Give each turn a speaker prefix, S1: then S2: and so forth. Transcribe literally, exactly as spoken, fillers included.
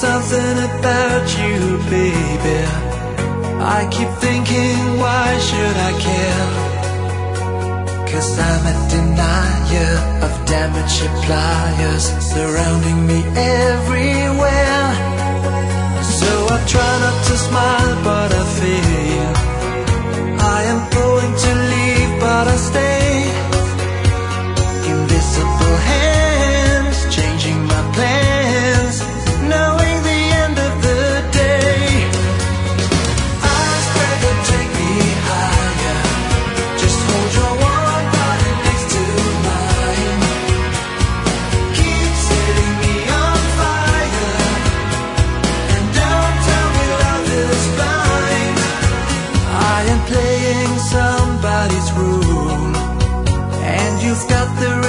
S1: something about you, baby. I keep thinking, why should I care? 'Cause I'm a denier of damage pliers surrounding me everywhere. So I try not to smile, but I feel I am going to leave, but I stay. Invisible hands changing my plans, knowing the end of the day. Eyes spread to take me higher. Just hold your warm body next to mine. Keep setting me on fire, and don't tell me love is blind. I am playing somebody's room, and you've got the